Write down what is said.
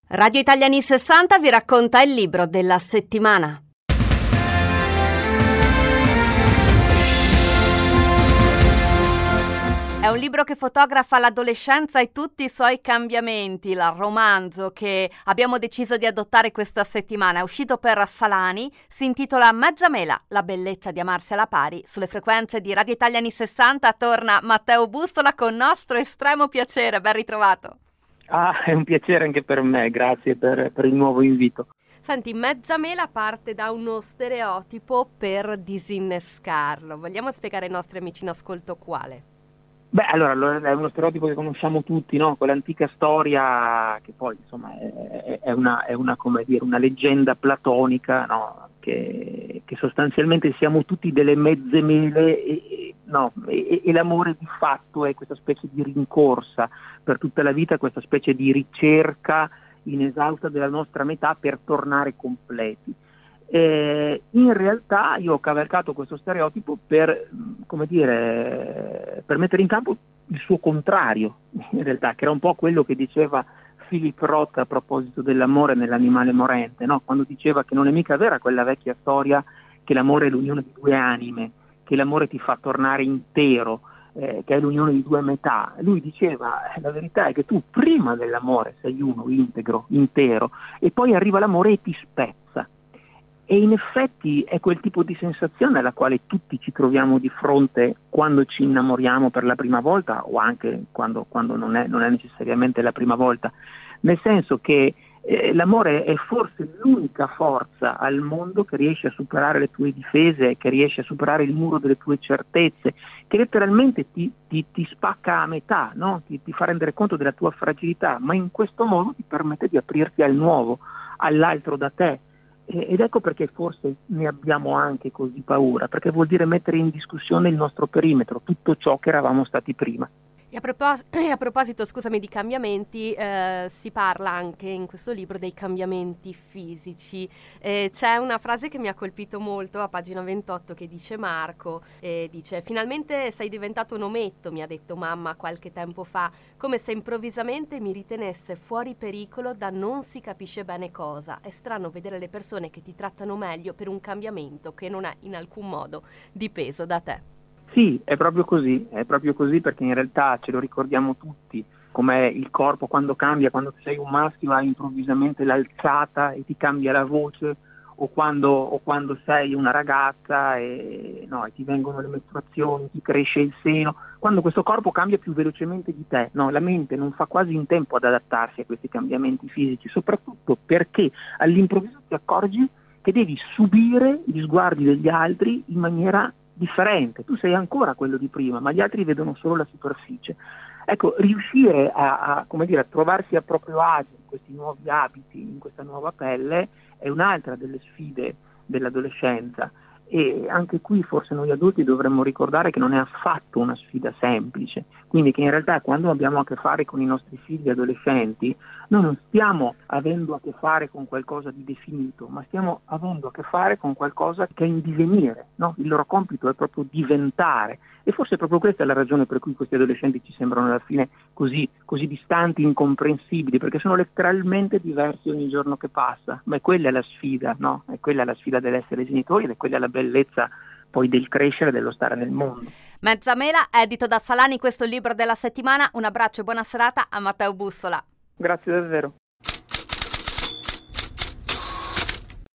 Radio Italia Anni 60 vi racconta il libro della settimana. È un libro che fotografa l'adolescenza e tutti i suoi cambiamenti, il romanzo che abbiamo deciso di adottare questa settimana. È uscito per Salani, si intitola Mezza mela, la bellezza di amarsi alla pari. Sulle frequenze di Radio Italia Anni 60 torna Matteo Bussola con nostro estremo piacere, ben ritrovato. È un piacere anche per me, grazie per il nuovo invito. Senti, Mezza mela parte da uno stereotipo per disinnescarlo. Vogliamo spiegare ai nostri amici in ascolto quale? Beh, allora è uno stereotipo che conosciamo tutti, no? Quell'antica storia che poi insomma è una come dire, una leggenda platonica, no? Che sostanzialmente siamo tutti delle mezze mele e l'amore di fatto è questa specie di rincorsa per tutta la vita, questa specie di ricerca inesausta della nostra metà per tornare completi. In realtà io ho cavalcato questo stereotipo per mettere in campo il suo contrario, in realtà, che era un po' quello che diceva Philip Roth a proposito dell'amore nell'animale morente, no? Quando diceva che non è mica vera quella vecchia storia che l'amore è l'unione di due anime, che l'amore ti fa tornare intero, che è l'unione di due metà. Lui diceva la verità è che tu prima dell'amore sei uno integro, intero, e poi arriva l'amore e ti spezza. E in effetti è quel tipo di sensazione alla quale tutti ci troviamo di fronte quando ci innamoriamo per la prima volta o anche quando non è necessariamente la prima volta, nel senso che l'amore è forse l'unica forza al mondo che riesce a superare le tue difese, che riesce a superare il muro delle tue certezze, che letteralmente ti spacca a metà, no? Ti fa rendere conto della tua fragilità, ma in questo modo ti permette di aprirti al nuovo, all'altro da te. Ed ecco perché forse ne abbiamo anche così paura, perché vuol dire mettere in discussione il nostro perimetro, tutto ciò che eravamo stati prima. E a proposito, scusami, di cambiamenti, si parla anche in questo libro dei cambiamenti fisici. C'è una frase che mi ha colpito molto a pagina 28 che dice Marco, dice: finalmente sei diventato un ometto, mi ha detto mamma qualche tempo fa, come se improvvisamente mi ritenesse fuori pericolo da non si capisce bene cosa. È strano vedere le persone che ti trattano meglio per un cambiamento che non è in alcun modo dipeso da te. Sì, è proprio così perché in realtà ce lo ricordiamo tutti, com'è il corpo quando cambia, quando sei un maschio hai improvvisamente l'alzata e ti cambia la voce, o quando sei una ragazza e ti vengono le mestruazioni, ti cresce il seno, quando questo corpo cambia più velocemente di te, no? La mente non fa quasi in tempo ad adattarsi a questi cambiamenti fisici, soprattutto perché all'improvviso ti accorgi che devi subire gli sguardi degli altri in maniera differente. Tu sei ancora quello di prima, ma gli altri vedono solo la superficie. Ecco, riuscire a trovarsi a proprio agio in questi nuovi abiti, in questa nuova pelle, è un'altra delle sfide dell'adolescenza. E anche qui forse noi adulti dovremmo ricordare che non è affatto una sfida semplice, quindi che in realtà quando abbiamo a che fare con i nostri figli adolescenti noi non stiamo avendo a che fare con qualcosa di definito, ma stiamo avendo a che fare con qualcosa che è in divenire, no? Il loro compito è proprio diventare, e forse proprio questa è la ragione per cui questi adolescenti ci sembrano alla fine così distanti, incomprensibili, perché sono letteralmente diversi ogni giorno che passa, ma è quella la sfida, no? È quella la sfida dell'essere genitori ed è quella la bellezza poi del crescere, dello stare nel mondo. Mezza mela, edito da Salani, questo è il libro della settimana. Un abbraccio e buona serata a Matteo Bussola. Grazie davvero.